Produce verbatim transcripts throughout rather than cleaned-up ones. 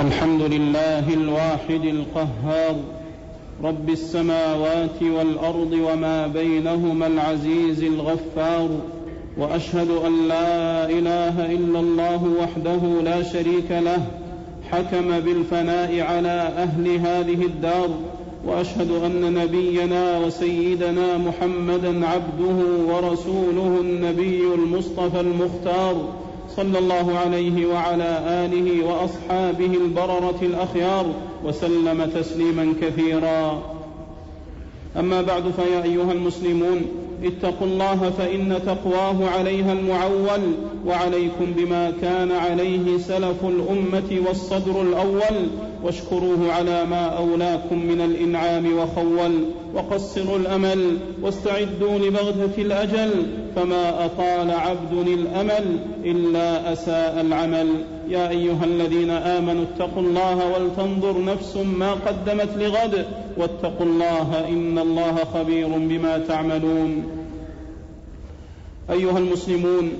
الحمد لله الواحد القهار رب السماوات والأرض وما بينهما العزيز الغفار، وأشهد أن لا إله إلا الله وحده لا شريك له حكم بالفناء على أهل هذه الدار، وأشهد أن نبينا وسيدنا محمدا عبده ورسوله النبي المصطفى المختار صلى الله عليه وعلى آله وأصحابه البررة الأخيار وسلم تسليما كثيرا. أما بعد، فيا أيها المسلمون اتقوا الله، فإن تقواه عليها المعول، وعليكم بما كان عليه سلف الأمة والصدر الأول، واشكروه على ما أولاكم من الإنعام وخول، وقصروا الأمل واستعدوا لبغتة الأجل، فما أطال عبد الأمل إلا أساء العمل. يا أيها الذين آمنوا اتقوا الله ولتنظر نفس ما قدمت لغد، واتقوا الله إن الله خبير بما تعملون. أيها المسلمون،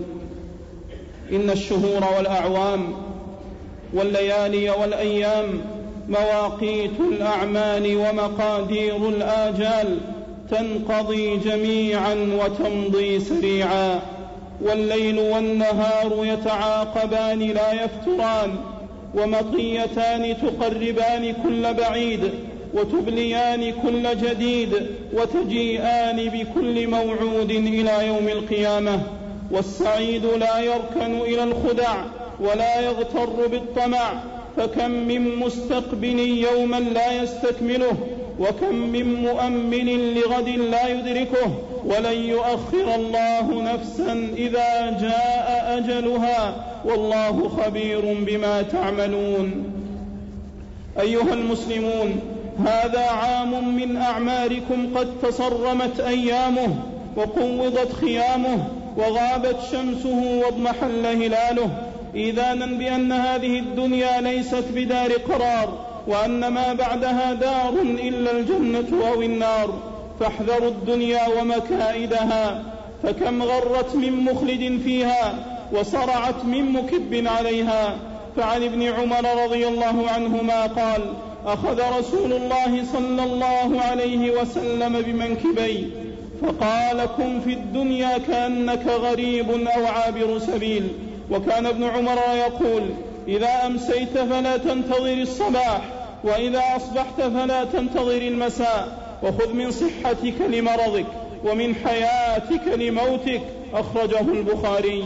إن الشهور والأعوام والليالي والأيام مواقيت الأعمال ومقادير الآجال، تنقضي جميعا وتمضي سريعا، والليل والنهار يتعاقبان لا يفتران، ومطيتان تقربان كل بعيد، وتبليان كل جديد، وتجيئان بكل موعود إلى يوم القيامة. والسعيد لا يركن إلى الخدع ولا يغتر بالطمع، فكم من مستقبل يوما لا يستكمله، وكم من مؤمن لغد لا يدركه، ولن يؤخر الله نفسا إذا جاء أجلها، والله خبير بما تعملون. أيها المسلمون، هذا عام من أعماركم قد تصرمت أيامه وقوضت خيامه وغابت شمسه واضمحل هلاله، إذانا بأن هذه الدنيا ليست بدار قرار، وأن ما بعدها دار إلا الجنة أو النار، فاحذروا الدنيا ومكائدها، فكم غرت من مخلد فيها وصرعت من مكب عليها. فعن ابن عمر رضي الله عنهما قال: أخذ رسول الله صلى الله عليه وسلم بمنكبي فقال: كن في الدنيا كأنك غريب أو عابر سبيل. وكان ابن عمر يقول: إذا أمسيت فلا تنتظر الصباح، وإذا أصبحت فلا تنتظر المساء، وخذ من صحتك لمرضك ومن حياتك لموتك. أخرجه البخاري.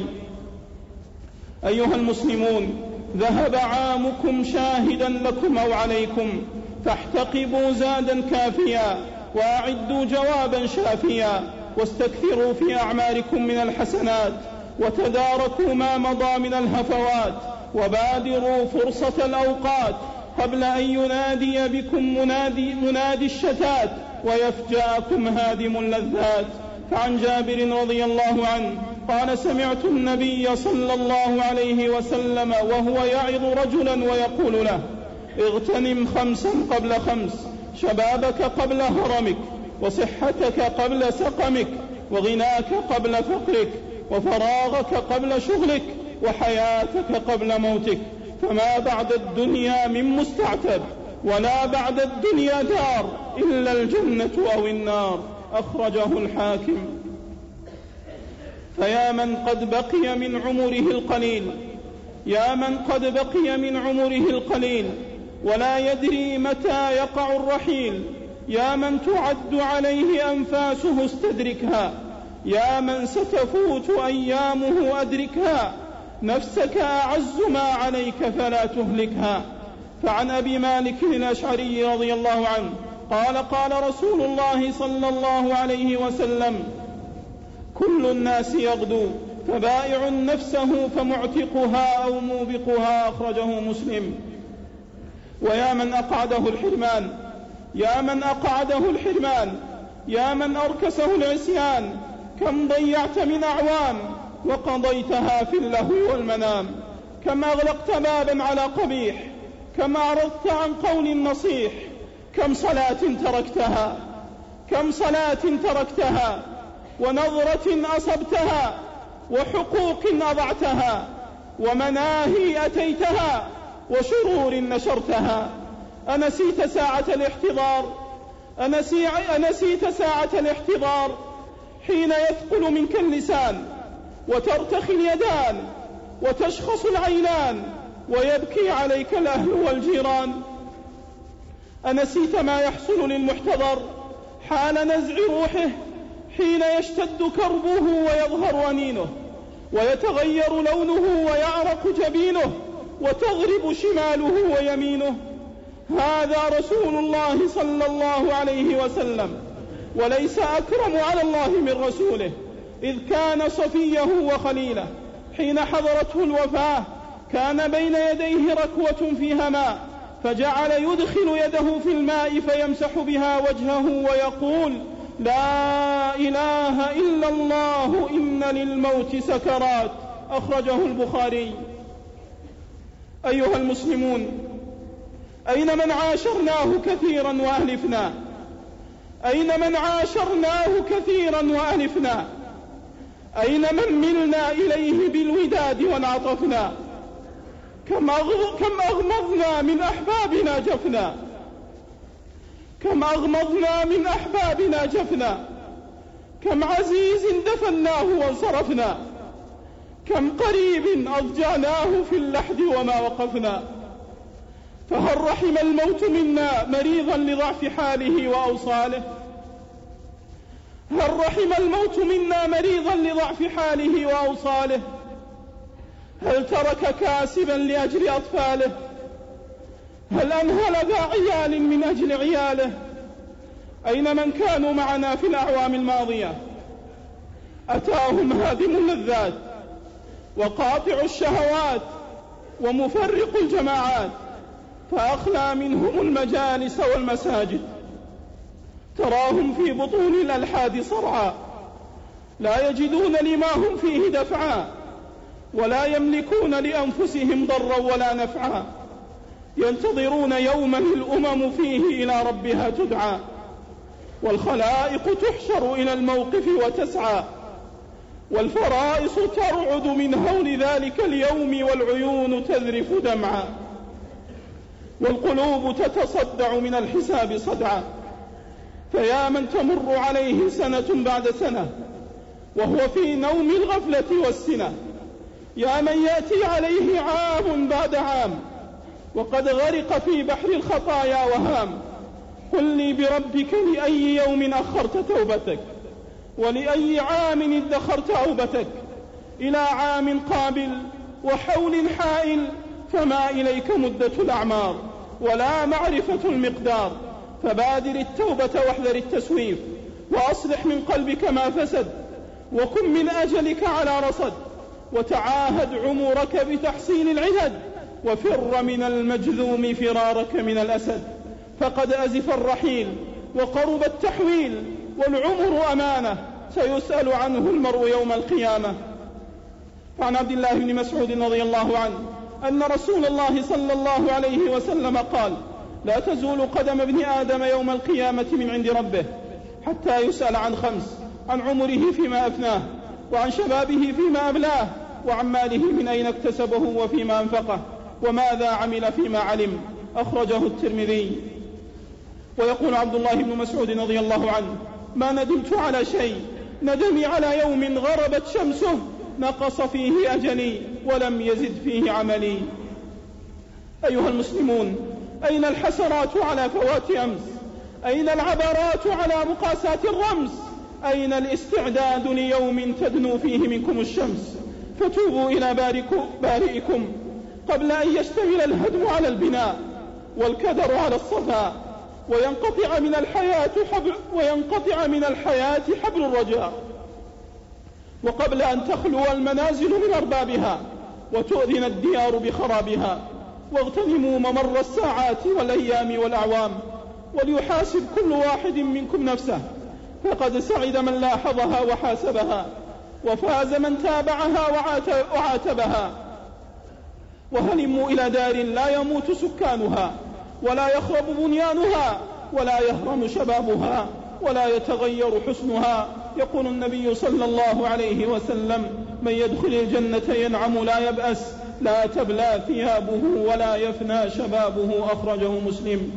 أيها المسلمون، ذهب عامكم شاهدا لكم أو عليكم، فاحتقبوا زادا كافيا، وأعدوا جوابا شافيا، واستكثروا في أعماركم من الحسنات، وتداركوا ما مضى من الهفوات، وبادروا فرصة الأوقات قبل أن ينادي بكم منادي, منادي الشتات ويفجأكم هادم اللذات. فعن جابر رضي الله عنه قال: سمعت النبي صلى الله عليه وسلم وهو يعظ رجلا ويقول له: اغتنم خمسا قبل خمس، شبابك قبل هرمك، وصحتك قبل سقمك، وغناك قبل فقرك، وفراغك قبل شغلك، وحياتك قبل موتك، فما بعد الدنيا من مستعتب، ولا بعد الدنيا دار إلا الجنة أو النار. أخرجه الحاكم. فيا من قد بقي من عمره القليل، يا من قد بقي من عمره القليل ولا يدري متى يقع الرحيل، يا من تعد عليه أنفاسه استدركها، يا من ستفوت أيامه أدركها، نفسك أعز ما عليك فلا تهلكها. فعن أبي مالك الأشعري رضي الله عنه قال: قال رسول الله صلى الله عليه وسلم: كل الناس يغدو، فبائع نفسه فمعتقها أو موبقها. أخرجه مسلم. ويا من أقعده الحرمان، يا من أقعده الحرمان، يا من أركسه العصيان، كم ضيعت من أعوام وقضيتها في اللهو والمنام، كم أغلقت بابا على قبيح، كم أعرضت عن قول نصيح، كم صلاة تركتها، كم صلاة تركتها، ونظرة أصبتها، وحقوق أضعتها، ومناهي أتيتها، وشرور نشرتها. أنسيت ساعة الاحتضار أنسي... أنسيت ساعة الاحتضار حين يثقل منك اللسان وترتخي اليدان وتشخص العينان ويبكي عليك الأهل والجيران. أنسيت ما يحصل للمحتضر حال نزع روحه حين يشتد كربه ويظهر أنينه ويتغير لونه ويعرق جبينه وتغرب شماله ويمينه. هذا رسول الله صلى الله عليه وسلم، وليس أكرم على الله من رسوله، إذ كان صفيه وخليله. حين حضرته الوفاة كان بين يديه ركوة فيها ماء، فجعل يدخل يده في الماء فيمسح بها وجهه ويقول: لا إله إلا الله إن للموت سكرات. أخرجه البخاري. أيها المسلمون، أين من عاشرناه كثيرا وأهلفنا؟ أين من عاشرناه كثيرا وأهلفنا؟ أين من ملنا إليه بالوداد وانعطفنا؟ كم, كم أغمضنا من أحبابنا جفنا كم أغمضنا من أحبابنا جفنا كم عزيز دفناه وانصرفنا، كم قريب أضجعناه في اللحد وما وقفنا. فهل رحم الموت منا مريضا لضعف حاله وأوصاله؟ هل رحم الموت منا مريضا لضعف حاله وأوصاله؟ هل ترك كاسبا لأجل أطفاله؟ هل أنهل ذا عيال من أجل عياله؟ أين من كانوا معنا في الأعوام الماضية؟ أتاهم هادم اللذات وقاطع الشهوات ومفرق الجماعات، فأخلى منهم المجالس والمساجد. تراهم في بطون الألحاد صرعى، لا يجدون لما هم فيه دفعا، ولا يملكون لأنفسهم ضرا ولا نفعا. ينتظرون يوما الأمم فيه إلى ربها تدعى، والخلائق تحشر إلى الموقف وتسعى، والفرائص ترعد من هول ذلك اليوم، والعيون تذرف دمعا، والقلوب تتصدع من الحساب صدعا. فيا من تمر عليه سنة بعد سنة وهو في نوم الغفلة والسنة، يا من يأتي عليه عام بعد عام وقد غرق في بحر الخطايا وهام. قل لي بربك لأي يوم أخرت توبتك، ولأي عام ادخرت أوبتك؟ إلى عام قابل وحول حائل، فما إليك مدة الأعمار ولا معرفة المقدار. فبادر التوبة واحذر التسويف، وأصلح من قلبك ما فسد، وكن من أجلك على رصد، وتعاهد عمرك بتحصيل العدد، وفر من المجذوم فرارك من الأسد. فقد أزف الرحيل وقرب التحويل، والعمر أمانة سيسأل عنه المرء يوم القيامة. فعن عبد الله بن مسعود رضي الله عنه أن رسول الله صلى الله عليه وسلم قال: لا تزول قدم ابن آدم يوم القيامة من عند ربه حتى يسأل عن خمس: عن عمره فيما أفناه، وعن شبابه فيما أبلاه، وعن ماله من أين اكتسبه وفيما أنفقه، وماذا عمل فيما علم. أخرجه الترمذي. ويقول عبد الله بن مسعود رضي الله عنه: ما ندمت على شيء ندمي على يوم غربت شمسه نقص فيه أجلي ولم يزد فيه عملي. أيها المسلمون، أين الحسرات على فوات أمس؟ أين العبرات على مقاسات الرمز؟ أين الاستعداد ليوم تدنو فيه منكم الشمس؟ فتوبوا إلى بارئكم قبل أن يشتمل الهدم على البناء والكدر على الصفا، وينقطع من الحياة حبل, وينقطع من الحياة حبل الرجاء، وقبل أن تخلو المنازل من أربابها وتؤذن الديار بخرابها. واغتنموا ممر الساعات والأيام والأعوام، وليحاسب كل واحد منكم نفسه، فقد سعد من لاحظها وحاسبها، وفاز من تابعها وعاتبها. وهلموا إلى دار لا يموت سكانها، ولا يخرب بنيانها، ولا يهرم شبابها، ولا يتغير حسنها. يقول النبي صلى الله عليه وسلم: من يدخل الجنة ينعم لا يبأس، لا تبلى ثيابه ولا يفنى شبابه، أخرجه مسلم.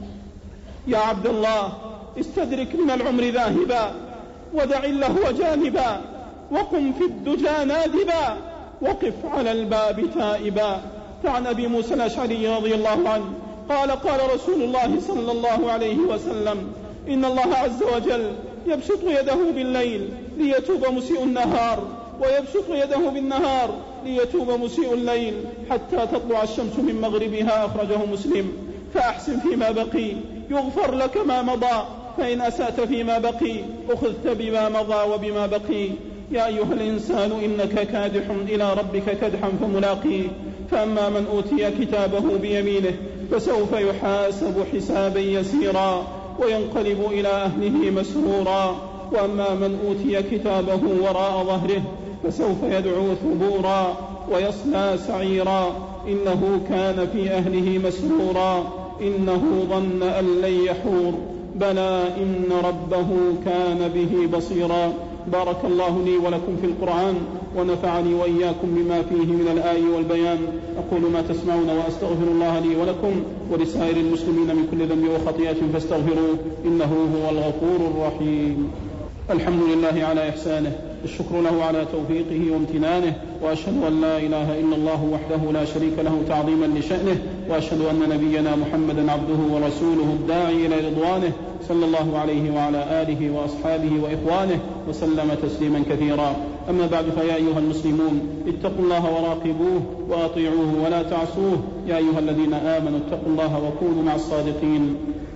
يا عبد الله، استدرك من العمر ذاهبا، ودع اللهو جانبا، وقم في الدجى نادبا، وقف على الباب تائبا. فعن أبي موسى الأشعري رضي الله عنه قال قال رسول الله صلى الله عليه وسلم: إن الله عز وجل يبسط يده بالليل ليتوب مسيء النهار، ويبسط يده بالنهار ليتوب مسيء الليل حتى تطلع الشمس من مغربها، أخرجه مسلم. فأحسن فيما بقي يغفر لك ما مضى، فإن أسأت فيما بقي أخذت بما مضى وبما بقي. يا أيها الإنسان إنك كادح إلى ربك كدحا فملاقيه، فأما من أوتي كتابه بيمينه فسوف يحاسب حسابا يسيرا وينقلب إلى أهله مسرورا، وأما من أوتي كتابه وراء ظهره فسوف يدعو ثبورا ويصلى سعيرا، إنه كان في أهله مسرورا، إنه ظن أن لن يحور، بلى إن ربه كان به بصيرا. بارك الله لي ولكم في القرآن، ونفعني وإياكم بما فيه من الآي والبيان. أقول ما تسمعون وأستغفر الله لي ولكم ولسائر المسلمين من كل ذنب وخطيئة فاستغفروه، إنه هو الغفور الرحيم. الحمد لله على إحسانه، الشكر له على توفيقه وامتنانه، وأشهد أن لا إله إلا الله وحده لا شريك له تعظيما لشأنه، وأشهد أن نبينا محمدا عبده ورسوله الداعي إلى رضوانه، صلى الله عليه وعلى آله وأصحابه وإخوانه وسلم تسليما كثيرا. أما بعد، فيا أيها المسلمون اتقوا الله وراقبوه وأطيعوه ولا تعصوه. يا أيها الذين آمنوا اتقوا الله وكونوا مع الصادقين.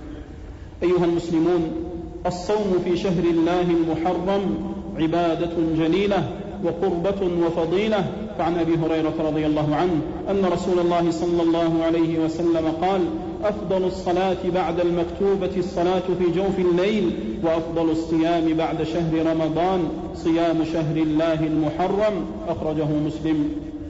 أيها المسلمون، الصوم في شهر الله المحرم عبادة جليلة وقربة وفضيلة. فعن أبي هريرة رضي الله عنه أن رسول الله صلى الله عليه وسلم قال: أفضل الصلاة بعد المكتوبة الصلاة في جوف الليل، وأفضل الصيام بعد شهر رمضان صيام شهر الله المحرم، أخرجه مسلم.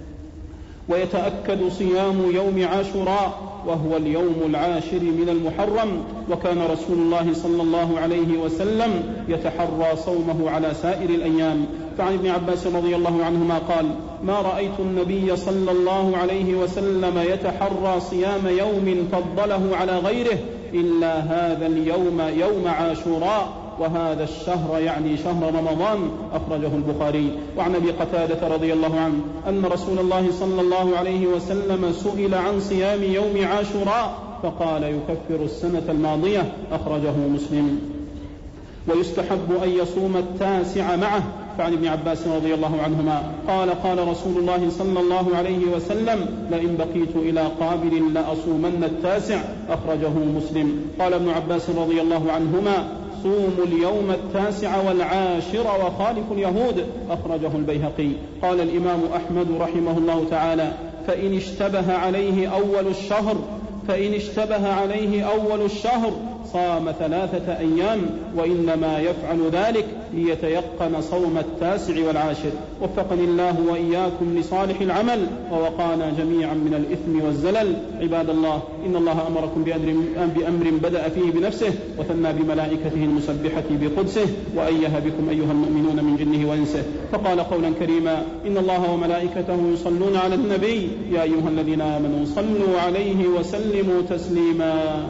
ويتأكد صيام يوم عاشوراء وهو اليوم العاشر من المحرم، وكان رسول الله صلى الله عليه وسلم يتحرى صومه على سائر الأيام. فعن ابن عباس رضي الله عنهما قال: ما رأيت النبي صلى الله عليه وسلم يتحرى صيام يوم فضله على غيره إلا هذا اليوم يوم عاشوراء، وهذا الشهر يعني شهر رمضان، أخرجه البخاري. وعن أبي قتادة رضي الله عنه أن رسول الله صلى الله عليه وسلم سئل عن صيام يوم عاشوراء فقال: يكفر السنة الماضية، أخرجه مسلم. ويستحب أن يصوم التاسع معه. فعن ابن عباس رضي الله عنهما قال: قال رسول الله صلى الله عليه وسلم: لئن بقيت إلى قابل لأصومن التاسع، أخرجه مسلم. قال ابن عباس رضي الله عنهما: صوموا اليوم التاسع والعاشر وخالفوا اليهود، أخرجه البيهقي. قال الإمام أحمد رحمه الله تعالى: فإن اشتبه عليه أول الشهر فإن اشتبه عليه أول الشهر صام ثلاثة أيام، وإنما يفعل ذلك ليتيقن صوم التاسع والعاشر. وفقني الله وإياكم لصالح العمل ووقانا جميعا من الإثم والزلل. عباد الله، إن الله أمركم بأمر بدأ فيه بنفسه وثنى بملائكته المسبحة بقدسه، وأيه بكم أيها المؤمنون من جنه وإنسه، فقال قولا كريما: إن الله وملائكته يصلون على النبي يا أيها الذين آمنوا صلوا عليه وسلموا تسليما.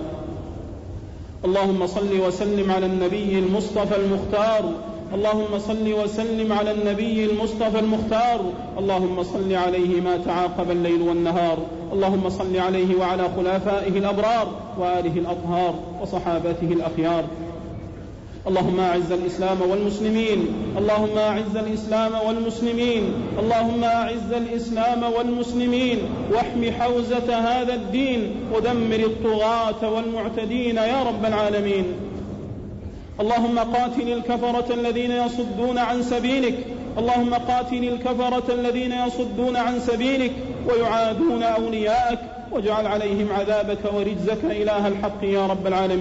اللهم صل وسلم على النبي المصطفى المختار اللهم صل وسلم على النبي المصطفى المختار اللهم صل عليه ما تعاقب الليل والنهار. اللهم صل عليه وعلى خلفائه الأبرار وآله الأطهار وصحابته الأخيار. اللهم أعز الإسلام والمسلمين اللهم أعز الإسلام والمسلمين اللهم أعز الإسلام والمسلمين واحم حوزة هذا الدين ودمر الطغاة والمعتدين يا رب العالمين. اللهم قاتل الكفرة الذين يصدون عن سبيلك اللهم قاتل الكفرة الذين يصدون عن سبيلك ويعادون أولياءك، واجعل عليهم عذابك ورجزك إله الحق يا رب العالمين.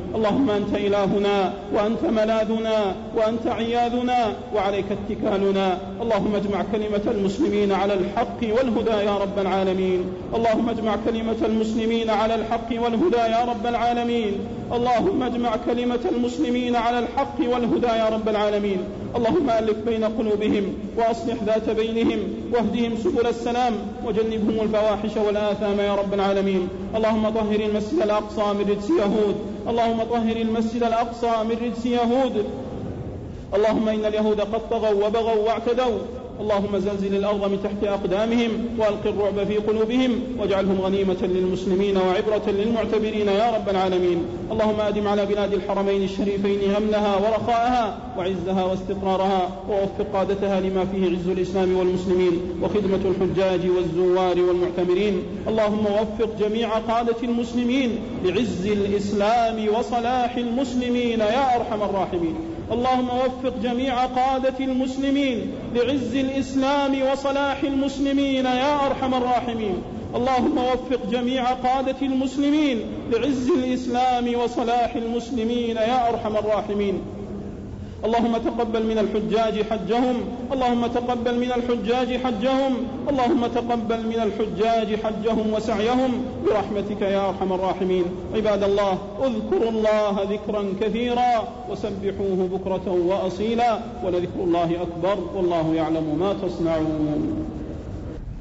اللهم أنت إلهنا وأنت ملاذنا وأنت عياذنا وعليك اتكالنا. اللهم اجمع كلمة المسلمين على الحق والهدى يا رب العالمين. اللهم اجمع كلمة المسلمين على الحق والهدى يا رب العالمين. اللهم اجمع كلمة المسلمين على الحق والهدى يا رب العالمين. اللهم ألف بين قلوبهم وأصلح ذات بينهم واهدهم سبل السلام وجنبهم الفواحش والآثام يا رب العالمين. اللهم طهر المسجد الأقصى من رجس يهود. اللهم طهر المسجد الأقصى من رجس يهود. اللهم إن اليهود قد طغوا وبغوا واعتدوا. اللهم زلزل الأرض من تحت أقدامهم وألق الرعب في قلوبهم واجعلهم غنيمة للمسلمين وعبرة للمعتبرين يا رب العالمين. اللهم أدم على بلاد الحرمين الشريفين أمنها ورخاءها وعزها واستقرارها ووفق قادتها لما فيه عز الإسلام والمسلمين وخدمة الحجاج والزوار والمعتمرين. اللهم وفق جميع قادة المسلمين لعز الإسلام وصلاح المسلمين يا أرحم الراحمين. اللهم وفق جميع قادة المسلمين لعز الإسلام وصلاح المسلمين يا أرحم الراحمين. اللهم وفق جميع قادة المسلمين لعز الإسلام وصلاح المسلمين يا أرحم الراحمين. اللهم تقبل من الحجاج حجهم. اللهم تقبل من الحجاج حجهم. اللهم تقبل من الحجاج حجهم وسعيهم برحمتك يا أرحم الراحمين. عباد الله، اذكروا الله ذكرا كثيرا وسبحوه بكرة وأصيلا ولذكر الله أكبر والله يعلم ما تصنعون.